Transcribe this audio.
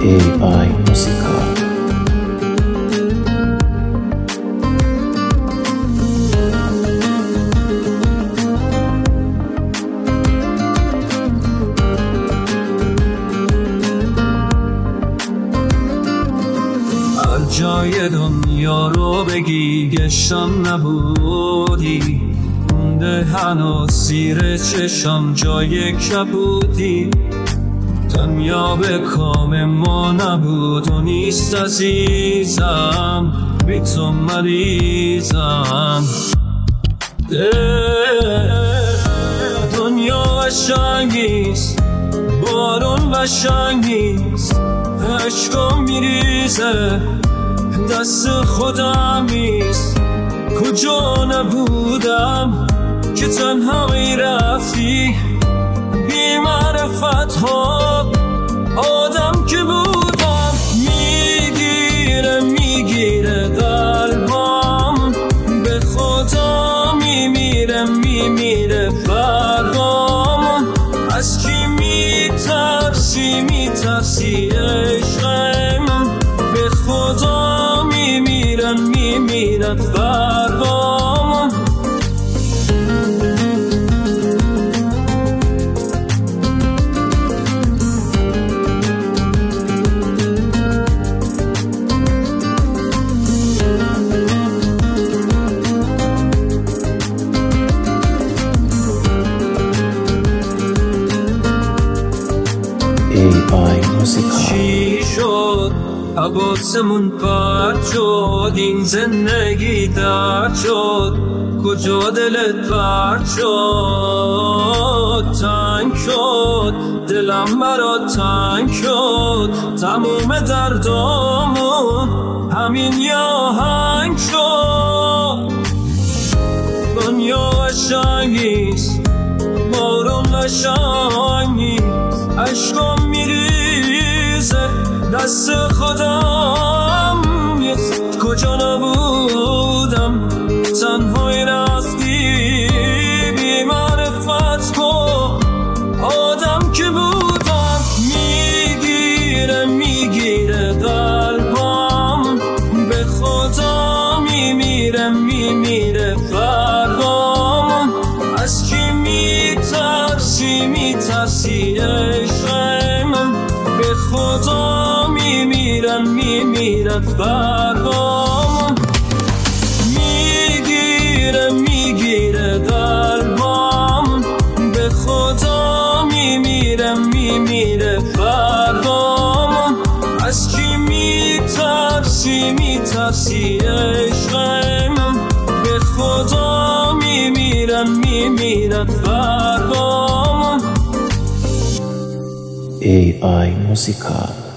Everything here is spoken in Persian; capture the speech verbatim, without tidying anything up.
ای آی موسیقا. هر جای دنیا رو بگی گشتم نبودی، مونده هنوز زیر چشم جای کبودی. دنیا به کام ما نبود و نیست عزیزم، بی تو مریضم. دنیا قشنگ نیست، بارون قشنگ نیست، عشقم میریزه دست خودم نیست. کجا نبودم که تنها میرفتی، بی معرفت ها آدم که بودم. میگیره میگیره قلبم، به خدا میمیره میمیره فرقام. از کی میترسی میترسی عشقم، به خدا میمیرن میمیرن فرقام. ای آی موسیقا. چی شد حواسمون پرت شد، این زندگی درد شد، کجا دلت پرت شد؟ تنگ شد دلم برات تنگ شد، تموم دردامون همین یه آهنگ شد. دنیا قشنگ نیست، بارون قشنگ نیست، عشقم میریزه دست خودم نیست. کجا نبودم تنهایی رفتی، بی معرفت کن آدم که بودم. میگیره میگیره قلبم، به خدا میمیره میمیره فرقام. از کی میترسی میترسی عشقم، به خدا میمیرن میمیرن فرقام. میگیره میگیره قلبم، به خدا میمیره میمیره فرقام. از کی میترسی میترسی عشقم، به خدا میمیرن میمیرن فرقام. ای آی موسیقا.